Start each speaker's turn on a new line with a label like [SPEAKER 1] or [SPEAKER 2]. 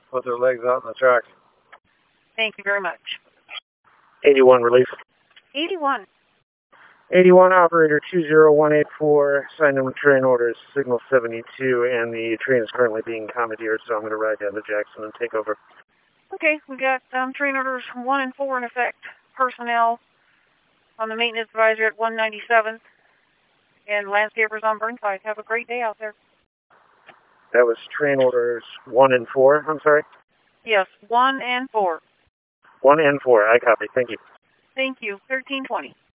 [SPEAKER 1] put their legs out in the track.
[SPEAKER 2] Thank you very much.
[SPEAKER 3] 81 relief.
[SPEAKER 2] 81.
[SPEAKER 3] 81 operator 20184, sign in with train orders, signal 72, and the train is currently being commandeered, so I'm going to ride down to Jackson and take over.
[SPEAKER 2] Okay, we got train orders 1 and 4 in effect. Personnel on the maintenance advisory at 197, and landscapers on Burnside. Have a great day out there.
[SPEAKER 3] That was train orders 1 and 4, I'm sorry?
[SPEAKER 2] Yes, 1 and 4.
[SPEAKER 3] 1 and 4, I copy, thank you.
[SPEAKER 2] Thank you. 1320.